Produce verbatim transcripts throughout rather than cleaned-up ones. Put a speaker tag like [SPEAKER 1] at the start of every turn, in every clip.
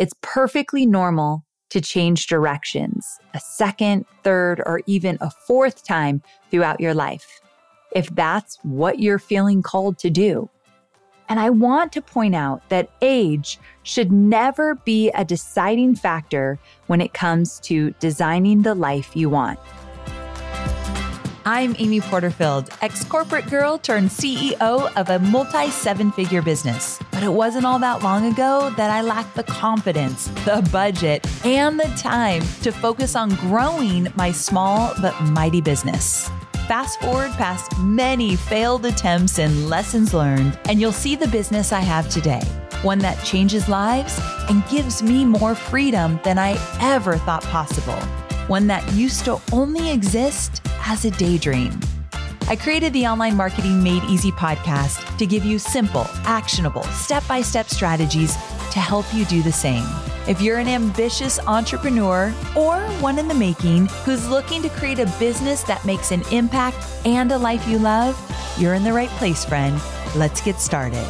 [SPEAKER 1] It's perfectly normal to change directions a second, third, or even a fourth time throughout your life, if that's what you're feeling called to do. And I want to point out that age should never be a deciding factor when it comes to designing the life you want. I'm Amy Porterfield, ex-corporate girl turned C E O of a multi-seven-figure business. But it wasn't all that long ago that I lacked the confidence, the budget, and the time to focus on growing my small but mighty business. Fast forward past many failed attempts and lessons learned, and you'll see the business I have today, one that changes lives and gives me more freedom than I ever thought possible, one that used to only exist as a daydream. I created the Online Marketing Made Easy podcast to give you simple, actionable, step-by-step strategies to help you do the same. If you're an ambitious entrepreneur or one in the making who's looking to create a business that makes an impact and a life you love, you're in the right place, friend. Let's get started.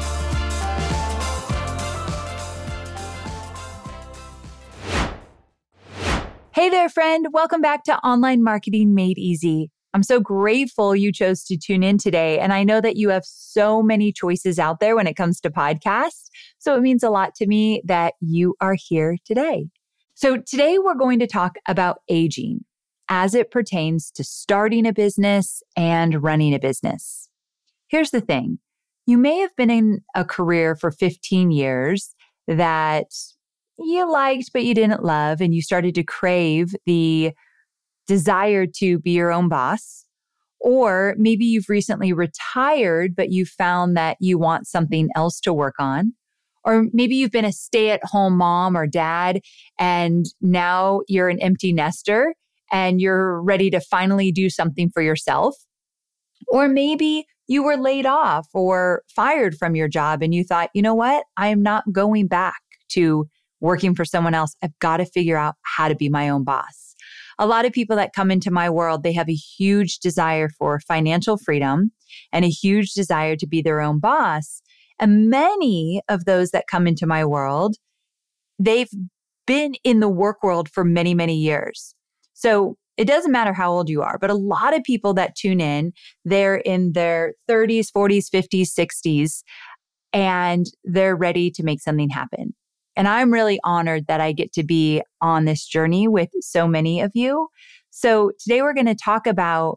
[SPEAKER 1] Hey there, friend. Welcome back to Online Marketing Made Easy. I'm so grateful you chose to tune in today. And I know that you have so many choices out there when it comes to podcasts. So it means a lot to me that you are here today. So today we're going to talk about aging as it pertains to starting a business and running a business. Here's the thing. You may have been in a career for fifteen years that you liked, but you didn't love, and you started to crave the desire to be your own boss. Or maybe you've recently retired, but you found that you want something else to work on. Or maybe you've been a stay-at-home mom or dad, and now you're an empty nester and you're ready to finally do something for yourself. Or maybe you were laid off or fired from your job and you thought, you know what? I am not going back to working for someone else. I've got to figure out how to be my own boss. A lot of people that come into my world, they have a huge desire for financial freedom and a huge desire to be their own boss. And many of those that come into my world, they've been in the work world for many, many years. So it doesn't matter how old you are, but a lot of people that tune in, they're in their thirties, forties, fifties, sixties, and they're ready to make something happen. And I'm really honored that I get to be on this journey with so many of you. So today we're going to talk about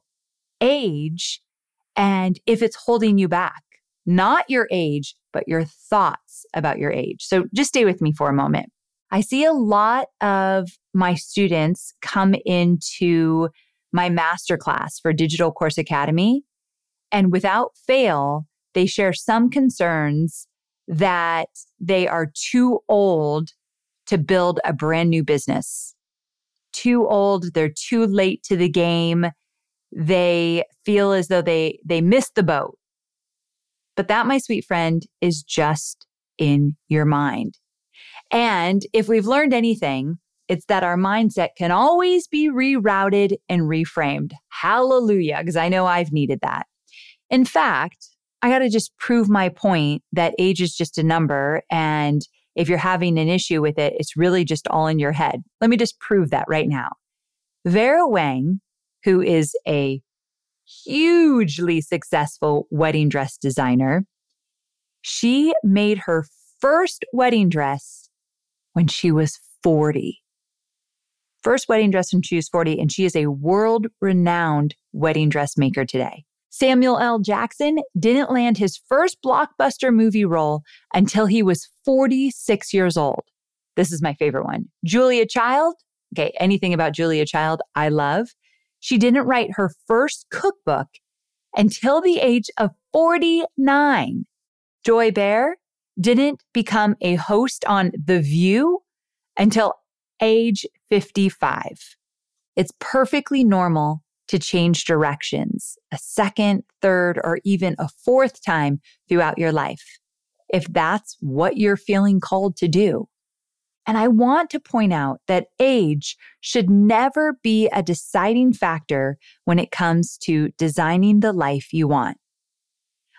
[SPEAKER 1] age and if it's holding you back. Not your age, but your thoughts about your age. So just stay with me for a moment. I see a lot of my students come into my masterclass for Digital Course Academy, and without fail, they share some concerns that they are too old to build a brand new business. Too old, they're too late to the game. They feel as though they, they missed the boat. But that, my sweet friend, is just in your mind. And if we've learned anything, it's that our mindset can always be rerouted and reframed. Hallelujah, because I know I've needed that. In fact, I got to just prove my point that age is just a number. And if you're having an issue with it, it's really just all in your head. Let me just prove that right now. Vera Wang, who is a hugely successful wedding dress designer, she made her first wedding dress when she was forty. First wedding dress when she was forty, and she is a world-renowned wedding dress maker today. Samuel L. Jackson didn't land his first blockbuster movie role until he was forty-six years old. This is my favorite one. Julia Child. Okay, anything about Julia Child, I love. She didn't write her first cookbook until the age of forty-nine. Joy Behar didn't become a host on The View until age fifty-five. It's perfectly normal to change directions a second, third, or even a fourth time throughout your life, if that's what you're feeling called to do. And I want to point out that age should never be a deciding factor when it comes to designing the life you want.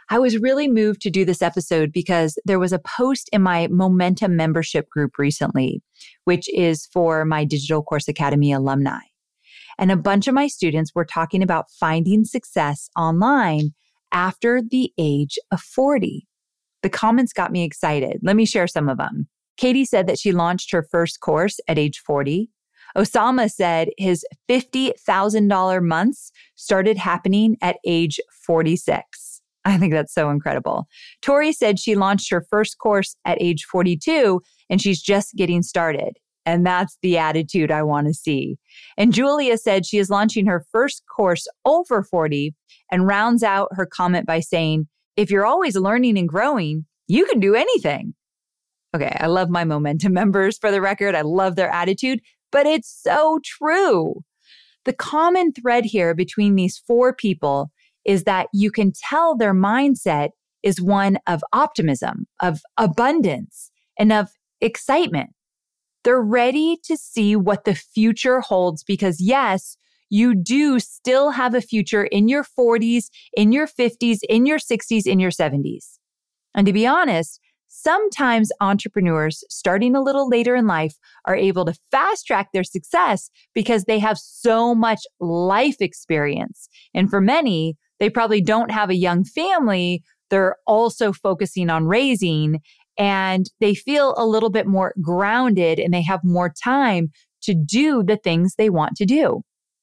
[SPEAKER 1] I was really moved to do this episode because there was a post in my Momentum membership group recently, which is for my Digital Course Academy alumni. And a bunch of my students were talking about finding success online after the age of forty. The comments got me excited. Let me share some of them. Katie said that she launched her first course at age forty. Osama said his fifty thousand dollars months started happening at age forty-six. I think that's so incredible. Tori said she launched her first course at age forty-two and she's just getting started. And that's the attitude I want to see. And Julia said she is launching her first course over forty and rounds out her comment by saying, if you're always learning and growing, you can do anything. Okay, I love my Momentum members for the record. I love their attitude, but it's so true. The common thread here between these four people is that you can tell their mindset is one of optimism, of abundance, and of excitement. They're ready to see what the future holds because, yes, you do still have a future in your forties, in your fifties, in your sixties, in your seventies. And to be honest, sometimes entrepreneurs starting a little later in life are able to fast track their success because they have so much life experience. And for many, they probably don't have a young family they're also focusing on raising, and they feel a little bit more grounded and they have more time to do the things they want to do.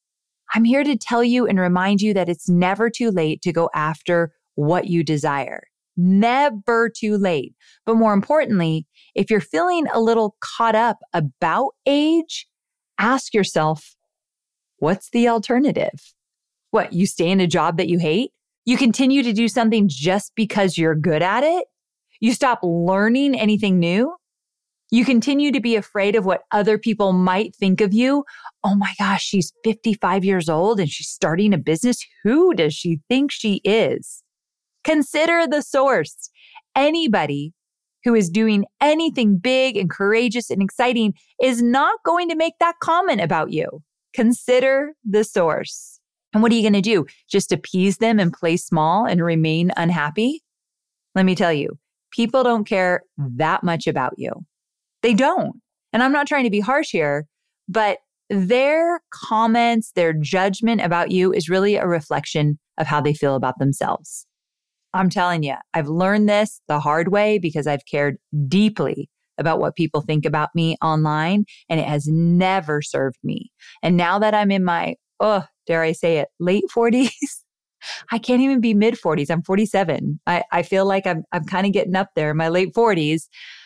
[SPEAKER 1] I'm here to tell you and remind you that it's never too late to go after what you desire. Never too late. But more importantly, if you're feeling a little caught up about age, ask yourself, what's the alternative? What, you stay in a job that you hate? You continue to do something just because you're good at it? You stop learning anything new? You continue to be afraid of what other people might think of you? Oh my gosh, she's fifty-five years old and she's starting a business. Who does she think she is? Consider the source. Anybody who is doing anything big and courageous and exciting is not going to make that comment about you. Consider the source. And what are you going to do? Just appease them and play small and remain unhappy? Let me tell you, people don't care that much about you. They don't. And I'm not trying to be harsh here, but their comments, their judgment about you is really a reflection of how they feel about themselves. I'm telling you, I've learned this the hard way because I've cared deeply about what people think about me online, and it has never served me. And now that I'm in my, oh, dare I say it, late forties, I can't even be mid forties. I'm forty-seven. I, I feel like I'm, I'm kind of getting up there in my late forties.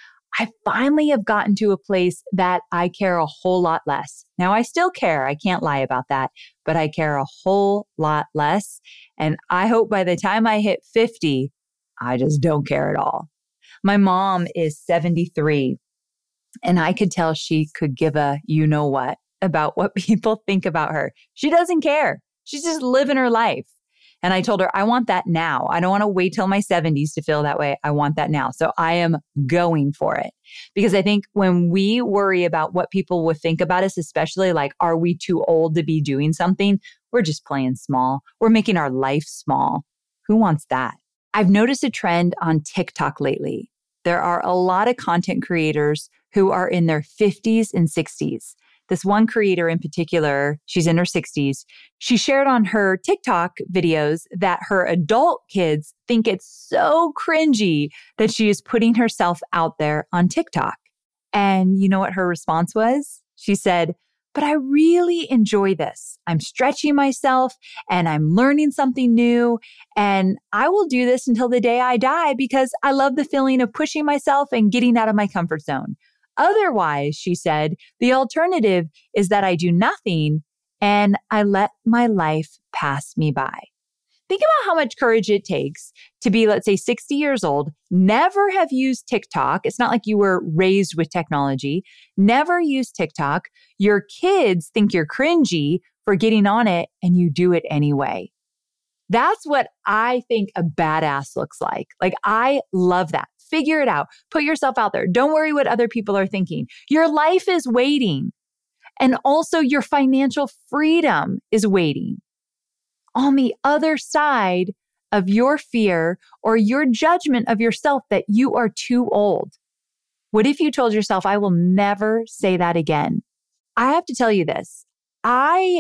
[SPEAKER 1] I finally have gotten to a place that I care a whole lot less. Now, I still care. I can't lie about that, but I care a whole lot less. And I hope by the time I hit fifty, I just don't care at all. My mom is seventy-three, and I could tell she could give a you know what about what people think about her. She doesn't care. She's just living her life. And I told her, I want that now. I don't want to wait till my seventies to feel that way. I want that now. So I am going for it. Because I think when we worry about what people will think about us, especially like, are we too old to be doing something? We're just playing small. We're making our life small. Who wants that? I've noticed a trend on TikTok lately. There are a lot of content creators who are in their fifties and sixties. This one creator in particular, she's in her sixties. She shared on her TikTok videos that her adult kids think it's so cringy that she is putting herself out there on TikTok. And you know what her response was? She said, but I really enjoy this. I'm stretching myself and I'm learning something new. And I will do this until the day I die because I love the feeling of pushing myself and getting out of my comfort zone. Otherwise, she said, the alternative is that I do nothing and I let my life pass me by. Think about how much courage it takes to be, let's say, sixty years old, never have used TikTok. It's not like you were raised with technology, never used TikTok. Your kids think you're cringy for getting on it and you do it anyway. That's what I think a badass looks like. Like, I love that. Figure it out. Put yourself out there. Don't worry what other people are thinking. Your life is waiting. And also your financial freedom is waiting. On the other side of your fear or your judgment of yourself that you are too old? What if you told yourself, I will never say that again? I have to tell you this. I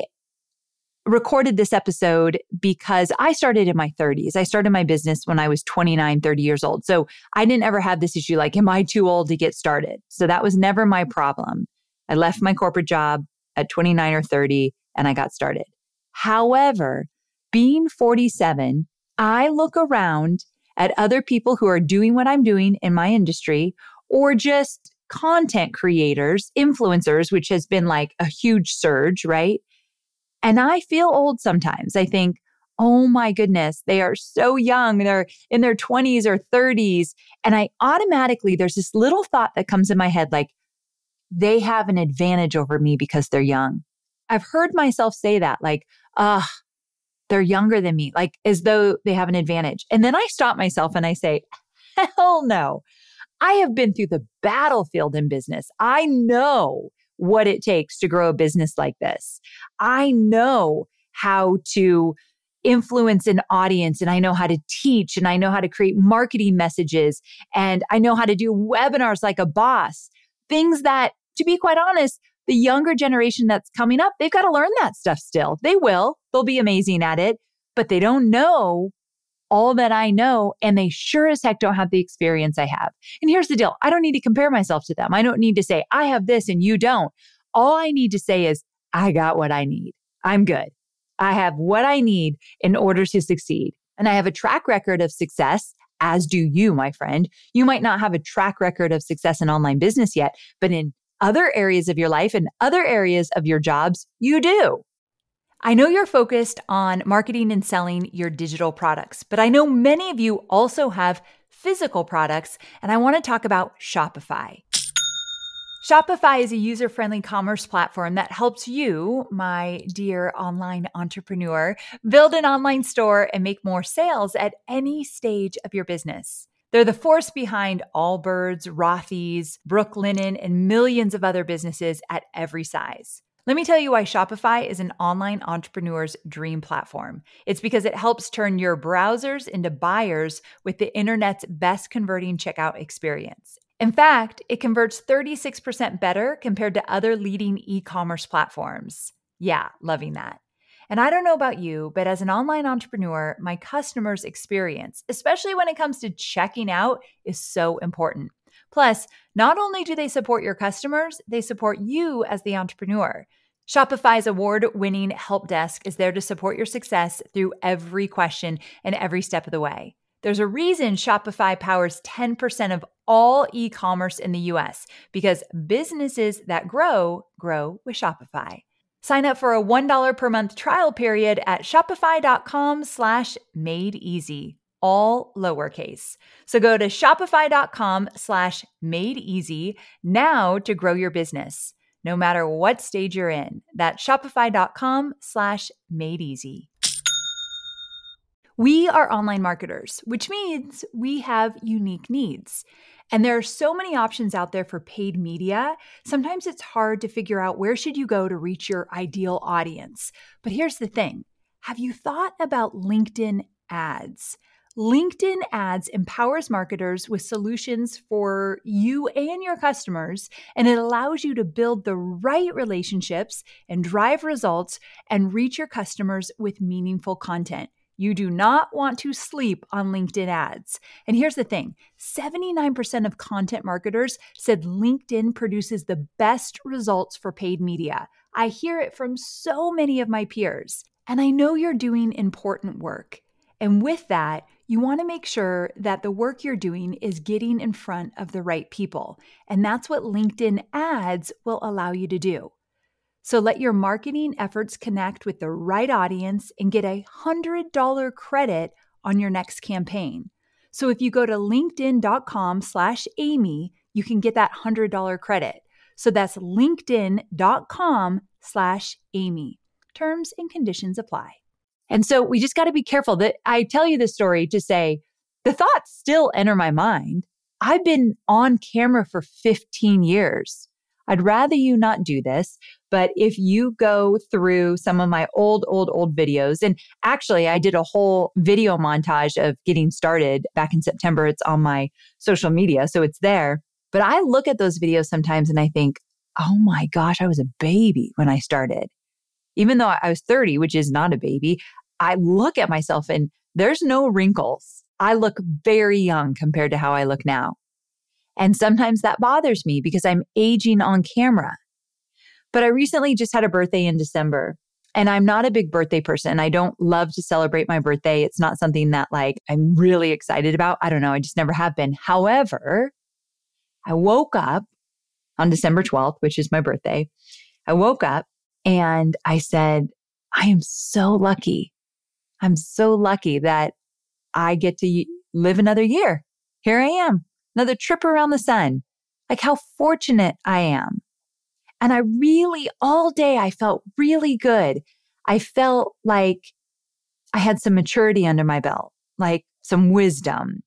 [SPEAKER 1] recorded this episode because I started in my thirties. I started my business when I was twenty-nine, thirty years old. So I didn't ever have this issue like, am I too old to get started? So that was never my problem. I left my corporate job at twenty-nine or thirty and I got started. However, being forty-seven, I look around at other people who are doing what I'm doing in my industry, or just content creators, influencers, which has been like a huge surge, right? And I feel old sometimes. I think, oh my goodness, they are so young. They're in their twenties or thirties. And I automatically, there's this little thought that comes in my head, like, they have an advantage over me because they're young. I've heard myself say that, like, ah, they're younger than me, like as though they have an advantage. And then I stop myself and I say, hell no. I have been through the battlefield in business. I know what it takes to grow a business like this. I know how to influence an audience, and I know how to teach, and I know how to create marketing messages, and I know how to do webinars like a boss. Things that, to be quite honest, the younger generation that's coming up, they've got to learn that stuff still. They will. They'll be amazing at it, but they don't know all that I know, and they sure as heck don't have the experience I have. And here's the deal. I don't need to compare myself to them. I don't need to say, I have this and you don't. All I need to say is, I got what I need. I'm good. I have what I need in order to succeed. And I have a track record of success, as do you, my friend. You might not have a track record of success in online business yet, but in other areas of your life and other areas of your jobs, you do. I know you're focused on marketing and selling your digital products, but I know many of you also have physical products, and I want to talk about Shopify. Shopify is a user-friendly commerce platform that helps you, my dear online entrepreneur, build an online store and make more sales at any stage of your business. They're the force behind Allbirds, Rothy's, Brooklinen, and millions of other businesses at every size. Let me tell you why Shopify is an online entrepreneur's dream platform. It's because it helps turn your browsers into buyers with the internet's best converting checkout experience. In fact, it converts thirty-six percent better compared to other leading e-commerce platforms. Yeah, loving that. And I don't know about you, but as an online entrepreneur, my customers' experience, especially when it comes to checking out, is so important. Plus, not only do they support your customers, they support you as the entrepreneur. Shopify's award-winning help desk is there to support your success through every question and every step of the way. There's a reason Shopify powers ten percent of all e-commerce in the U S, because businesses that grow, grow with Shopify. Sign up for a one dollar per month trial period at shopify.com slash made easy. All lowercase. So go to shopify.com slash made easy now to grow your business, no matter what stage you're in. That's shopify.com slash made easy. We are online marketers, which means we have unique needs. And there are so many options out there for paid media. Sometimes it's hard to figure out where should you go to reach your ideal audience. But here's the thing. Have you thought about LinkedIn ads? LinkedIn ads empowers marketers with solutions for you and your customers, and it allows you to build the right relationships and drive results and reach your customers with meaningful content. You do not want to sleep on LinkedIn ads. And here's the thing, seventy-nine percent of content marketers said LinkedIn produces the best results for paid media. I hear it from so many of my peers, and I know you're doing important work. And with that, you want to make sure that the work you're doing is getting in front of the right people. And that's what LinkedIn ads will allow you to do. So let your marketing efforts connect with the right audience and get a one hundred dollars credit on your next campaign. So if you go to linkedin.com slash Amy, you can get that one hundred dollars credit. So that's linkedin.com slash Amy. Terms and conditions apply. And so we just got to be careful that I tell you this story to say the thoughts still enter my mind. I've been on camera for fifteen years. I'd rather you not do this. But if you go through some of my old, old, old videos, and actually I did a whole video montage of getting started back in September. It's on my social media, so it's there. But I look at those videos sometimes and I think, oh my gosh, I was a baby when I started. Even though I was thirty, which is not a baby, I look at myself and there's no wrinkles. I look very young compared to how I look now. And sometimes that bothers me because I'm aging on camera. But I recently just had a birthday in December, and I'm not a big birthday person. I don't love to celebrate my birthday. It's not something that like I'm really excited about. I don't know. I just never have been. However, I woke up on December twelfth, which is my birthday. I woke up and I said, I am so lucky. I'm so lucky that I get to live another year. Here I am, another trip around the sun. Like how fortunate I am. And I really, all day, I felt really good. I felt like I had some maturity under my belt, like some wisdom.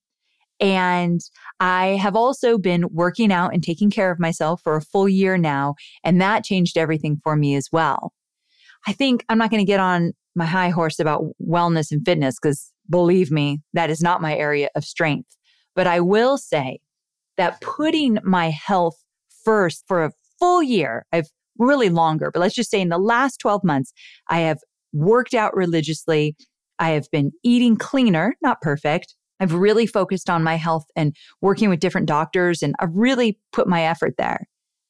[SPEAKER 1] And I have also been working out and taking care of myself for a full year now. And that changed everything for me as well. I think I'm not going to get on my high horse about wellness and fitness because believe me, that is not my area of strength. But I will say that putting my health first for a full year, I've really longer, but let's just say in the last twelve months, I have worked out religiously. I have been eating cleaner, not perfect. I've really focused on my health and working with different doctors, and I've really put my effort there.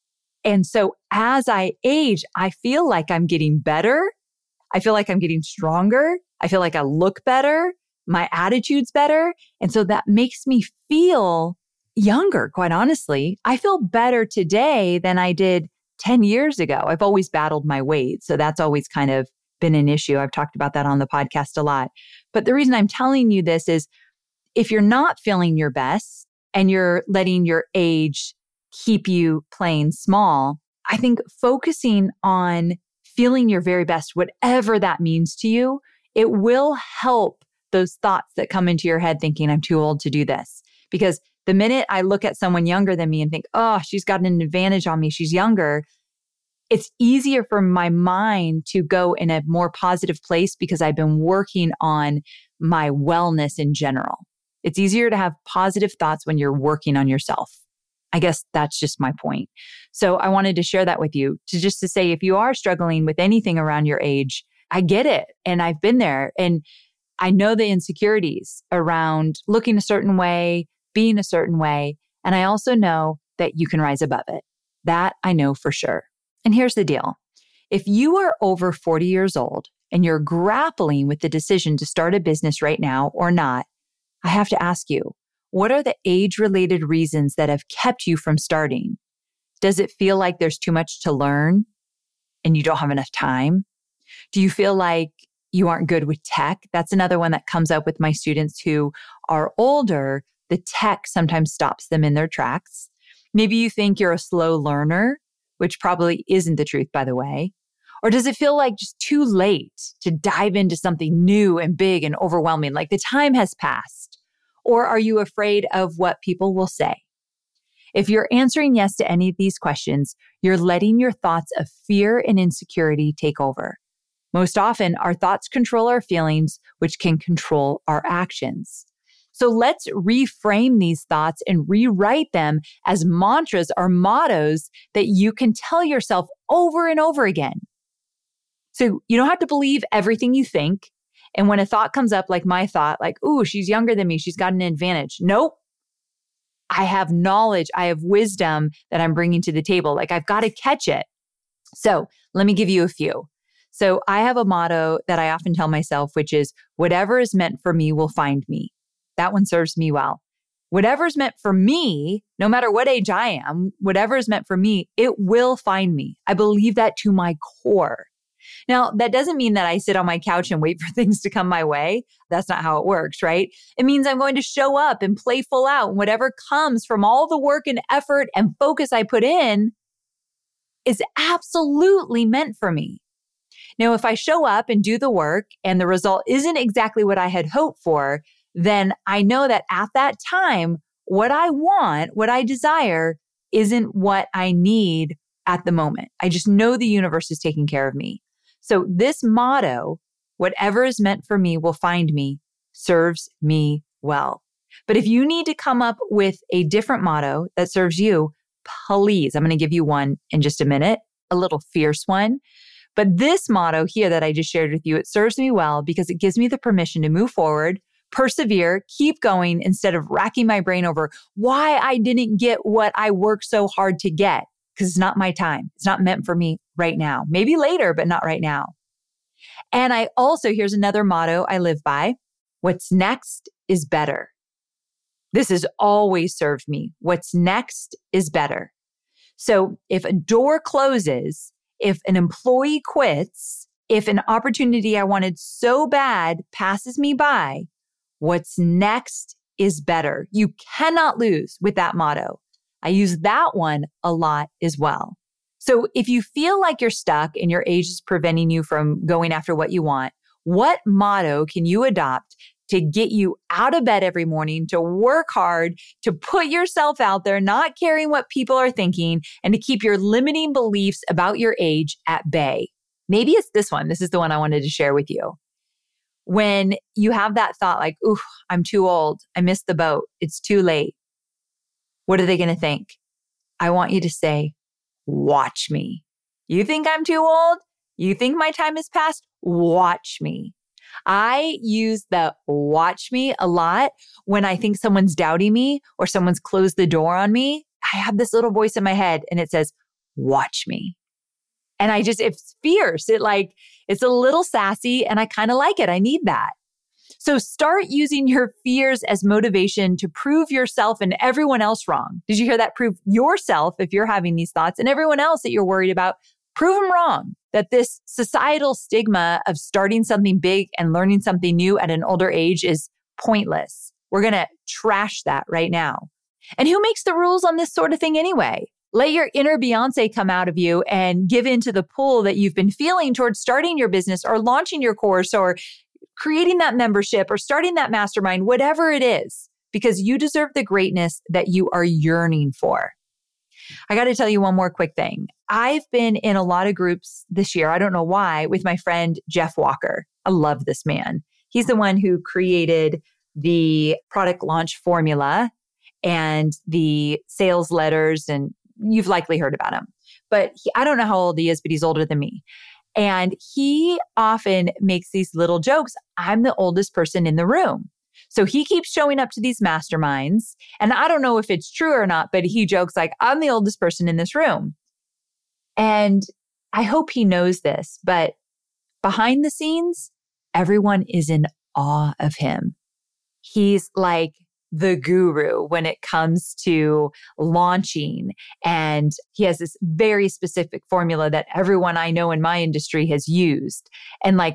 [SPEAKER 1] And so as I age, I feel like I'm getting better. I feel like I'm getting stronger. I feel like I look better. My attitude's better. And so that makes me feel younger, quite honestly. I feel better today than I did ten years ago. I've always battled my weight. So that's always kind of been an issue. I've talked about that on the podcast a lot. But the reason I'm telling you this is if you're not feeling your best and you're letting your age keep you playing small, I think focusing on feeling your very best, whatever that means to you, it will help those thoughts that come into your head thinking, I'm too old to do this. Because the minute I look at someone younger than me and think, oh, she's got an advantage on me, she's younger, it's easier for my mind to go in a more positive place because I've been working on my wellness in general. It's easier to have positive thoughts when you're working on yourself. I guess that's just my point. So I wanted to share that with you to just to say, if you are struggling with anything around your age, I get it. And I've been there. And I know the insecurities around looking a certain way, being a certain way. And I also know that you can rise above it. That I know for sure. And here's the deal. If you are over forty years old and you're grappling with the decision to start a business right now or not, I have to ask you, what are the age-related reasons that have kept you from starting? Does it feel like there's too much to learn and you don't have enough time? Do you feel like you aren't good with tech? That's another one that comes up with my students who are older. The tech sometimes stops them in their tracks. Maybe you think you're a slow learner, which probably isn't the truth, by the way. Or does it feel like just too late to dive into something new and big and overwhelming, like the time has passed? Or are you afraid of what people will say? If you're answering yes to any of these questions, you're letting your thoughts of fear and insecurity take over. Most often, our thoughts control our feelings, which can control our actions. So let's reframe these thoughts and rewrite them as mantras or mottos that you can tell yourself over and over again. So you don't have to believe everything you think. And when a thought comes up, like my thought, like, ooh, she's younger than me, she's got an advantage. Nope. I have knowledge, I have wisdom that I'm bringing to the table. Like I've got to catch it. So let me give you a few. So I have a motto that I often tell myself, which is whatever is meant for me will find me. That one serves me well. Whatever's meant for me, no matter what age I am, whatever is meant for me, it will find me. I believe that to my core. Now, that doesn't mean that I sit on my couch and wait for things to come my way. That's not how it works, right? It means I'm going to show up and play full out. And whatever comes from all the work and effort and focus I put in is absolutely meant for me. Now, if I show up and do the work and the result isn't exactly what I had hoped for, then I know that at that time, what I want, what I desire, isn't what I need at the moment. I just know the universe is taking care of me. So this motto, whatever is meant for me will find me, serves me well. But if you need to come up with a different motto that serves you, please, I'm going to give you one in just a minute, a little fierce one. But this motto here that I just shared with you, it serves me well because it gives me the permission to move forward, persevere, keep going instead of racking my brain over why I didn't get what I worked so hard to get, because it's not my time. It's not meant for me right now. Maybe later, but not right now. And I also, here's another motto I live by. What's next is better. This has always served me. What's next is better. So if a door closes, if an employee quits, if an opportunity I wanted so bad passes me by, what's next is better. You cannot lose with that motto. I use that one a lot as well. So if you feel like you're stuck and your age is preventing you from going after what you want, what motto can you adopt to get you out of bed every morning, to work hard, to put yourself out there, not caring what people are thinking, and to keep your limiting beliefs about your age at bay? Maybe it's this one. This is the one I wanted to share with you. When you have that thought like, ooh, I'm too old. I missed the boat. It's too late. What are they going to think? I want you to say, watch me. You think I'm too old? You think my time has passed? Watch me. I use the watch me a lot when I think someone's doubting me or someone's closed the door on me. I have this little voice in my head and it says, watch me. And I just, it's fierce. It like, it's a little sassy and I kind of like it. I need that. So start using your fears as motivation to prove yourself and everyone else wrong. Did you hear that? Prove yourself if you're having these thoughts and everyone else that you're worried about, prove them wrong. That this societal stigma of starting something big and learning something new at an older age is pointless. We're going to trash that right now. And who makes the rules on this sort of thing anyway? Let your inner Beyonce come out of you and give into the pull that you've been feeling towards starting your business or launching your course or creating that membership or starting that mastermind, whatever it is, because you deserve the greatness that you are yearning for. I got to tell you one more quick thing. I've been in a lot of groups this year, I don't know why, with my friend Jeff Walker. I love this man. He's the one who created the product launch formula and the sales letters, and you've likely heard about him. But he, I don't know how old he is, but he's older than me. And he often makes these little jokes. I'm the oldest person in the room. So he keeps showing up to these masterminds. And I don't know if it's true or not, but he jokes like, I'm the oldest person in this room. And I hope he knows this, but behind the scenes, everyone is in awe of him. He's like the guru when it comes to launching. And he has this very specific formula that everyone I know in my industry has used. And like,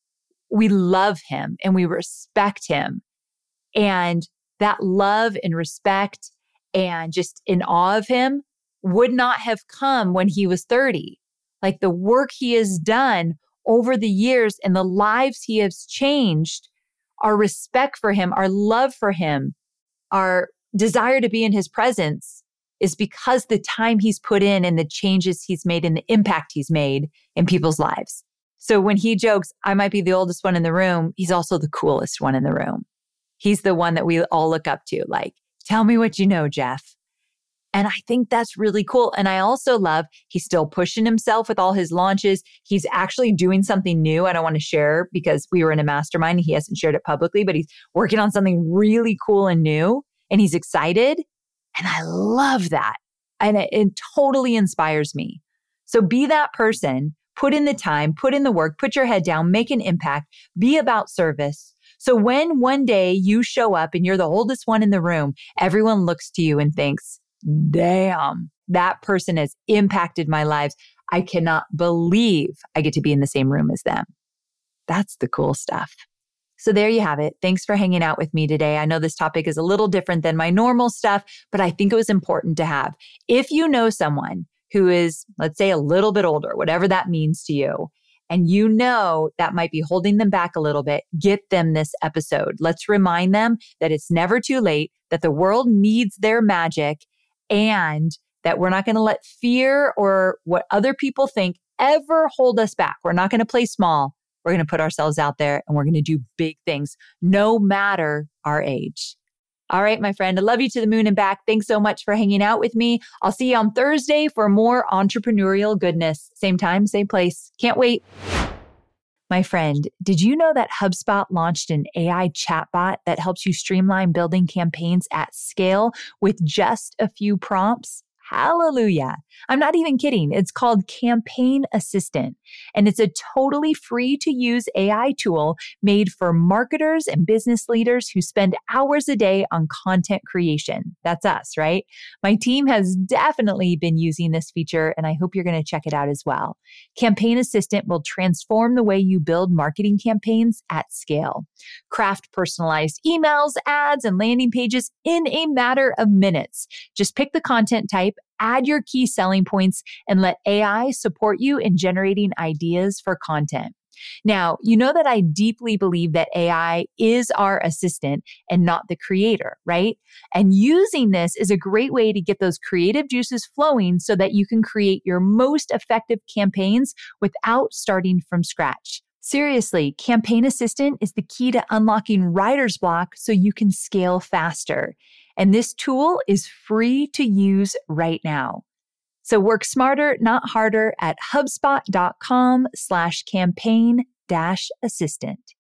[SPEAKER 1] we love him and we respect him. And that love and respect and just in awe of him would not have come when he was thirty. Like the work he has done over the years and the lives he has changed, our respect for him, our love for him, our desire to be in his presence is because the time he's put in and the changes he's made and the impact he's made in people's lives. So when he jokes, I might be the oldest one in the room, he's also the coolest one in the room. He's the one that we all look up to. Like, tell me what you know, Jeff. And I think that's really cool. And I also love, he's still pushing himself with all his launches. He's actually doing something new. I don't want to share because we were in a mastermind. He hasn't shared it publicly, but he's working on something really cool and new. And he's excited. And I love that. And it, it totally inspires me. So be that person, put in the time, put in the work, put your head down, make an impact, be about service. So when one day you show up and you're the oldest one in the room, everyone looks to you and thinks, damn, that person has impacted my lives. I cannot believe I get to be in the same room as them. That's the cool stuff. So there you have it. Thanks for hanging out with me today. I know this topic is a little different than my normal stuff, but I think it was important to have. If you know someone who is, let's say, a little bit older, whatever that means to you, and you know that might be holding them back a little bit, get them this episode. Let's remind them that it's never too late, that the world needs their magic, and that we're not going to let fear or what other people think ever hold us back. We're not going to play small. We're going to put ourselves out there and we're going to do big things, no matter our age. All right, my friend, I love you to the moon and back. Thanks so much for hanging out with me. I'll see you on Thursday for more entrepreneurial goodness. Same time, same place. Can't wait. My friend, did you know that HubSpot launched an A I chatbot that helps you streamline building campaigns at scale with just a few prompts? Hallelujah. I'm not even kidding. It's called Campaign Assistant, and it's a totally free to use A I tool made for marketers and business leaders who spend hours a day on content creation. That's us, right? My team has definitely been using this feature, and I hope you're going to check it out as well. Campaign Assistant will transform the way you build marketing campaigns at scale. Craft personalized emails, ads, and landing pages in a matter of minutes. Just pick the content type, add your key selling points, and let A I support you in generating ideas for content. Now, you know that I deeply believe that A I is our assistant and not the creator, right? And using this is a great way to get those creative juices flowing so that you can create your most effective campaigns without starting from scratch. Seriously, Campaign Assistant is the key to unlocking writer's block so you can scale faster. And this tool is free to use right now. So work smarter, not harder at HubSpot.com slash campaign dash assistant.